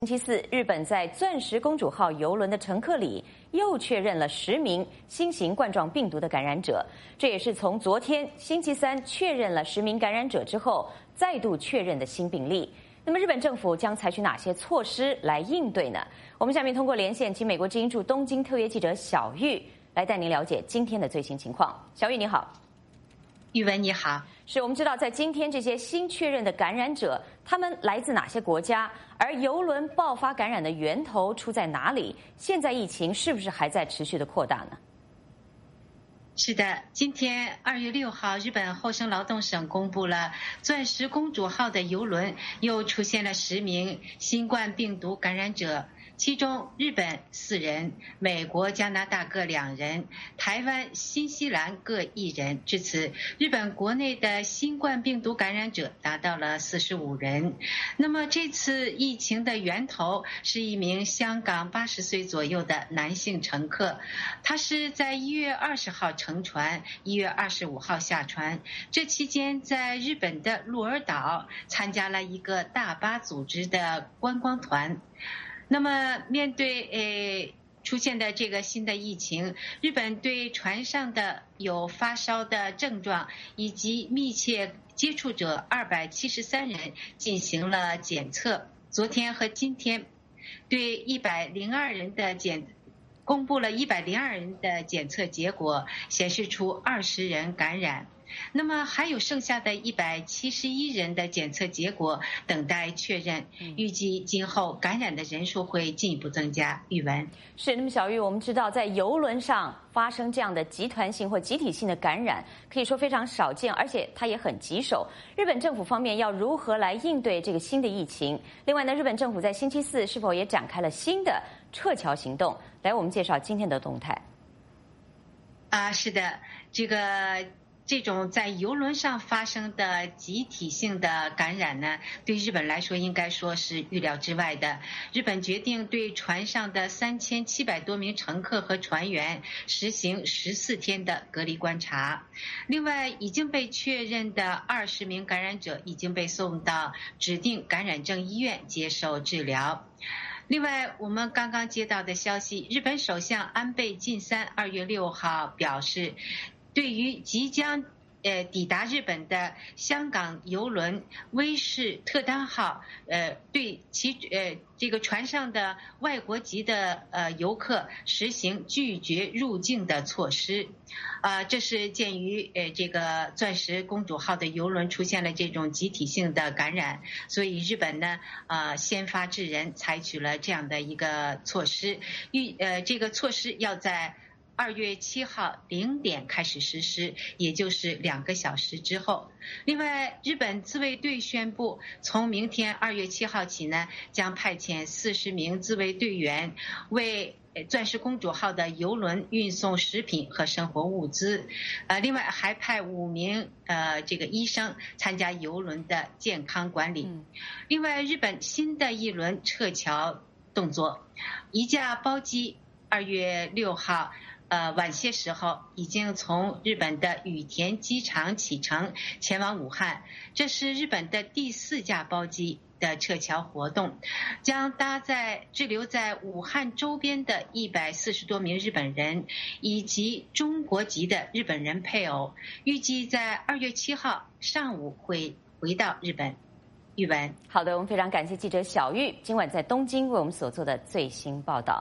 星期四，日本在钻石公主号邮轮的乘客里又确认了10名新型冠状病毒的感染者，这也是从昨天星期三确认了10名感染者之后再度确认的新病例。那么日本政府将采取哪些措施来应对呢？我们下面通过连线请美国之音驻东京特约记者小玉来带您了解今天的最新情况。小玉你好。 玉文你好， 我们知道在今天这些新确认的感染者，他们来自哪些国家？而邮轮爆发感染的源头出在哪里？现在疫情是不是还在持续的扩大呢？ 是的，今天2月6号，日本厚生劳动省公布了钻石公主号的邮轮又出现了10名新冠病毒感染者。其中日本4人，美国、加拿大各2人，台湾、新西兰各1人。至此，日本国内的新冠病毒感染者达到了45人。那么这次疫情的源头是一名香港80岁左右的男性乘客，他是在1月20号乘船，1月25号下船。这期间在日本的鹿儿岛参加了一个大巴组织的观光团。那么面对出现的这个新的疫情，日本对船上的有发烧的症状以及密切接触者273人进行了检测。昨天和今天对102人的公布了102人的检测结果，显示出20人感染。那么还有剩下的171人的检测结果等待确认，预计今后感染的人数会进一步增加。玉文是，那么小玉，我们知道在邮轮上发生这样的集团性或集体性的感染，可以说非常少见，而且它也很棘手。日本政府方面要如何来应对这个新的疫情？另外呢，日本政府在星期四是否也展开了新的撤侨行动？来，我们介绍今天的动态。 是的，这种在邮轮上发生的集体性的感染呢，对日本来说应该说是预料之外的。日本决定对船上的3700多名乘客和船员实行14天的隔离观察。另外，已经被确认的20名感染者已经被送到指定感染症医院接受治疗。另外，我们刚刚接到的消息，日本首相安倍晋三2月6号表示，对于即将抵达日本的香港邮轮威士特丹号，对其这个船上的外国籍的游客实行拒绝入境的措施。这是鉴于这个钻石公主号的邮轮出现了这种集体性的感染，所以日本呢先发制人，采取了这样的一个措施。这个措施要在2月7号0点开始实施，也就是2个小时之后。另外，日本自卫队宣布，从明天2月7号起呢，将派遣40名自卫队员为钻石公主号的邮轮运送食品和生活物资。另外还派5名这个医生参加邮轮的健康管理。另外，日本新的一轮撤侨动作，一架包机2月6号晚些时候已经从日本的羽田机场启程前往武汉，这是日本的第4架包机的撤侨活动，将滞留在武汉周边的140多名日本人以及中国籍的日本人配偶，预计在2月7号上午会回到日本。玉文， 好的，我们非常感谢记者小玉今晚在东京为我们所做的最新报道。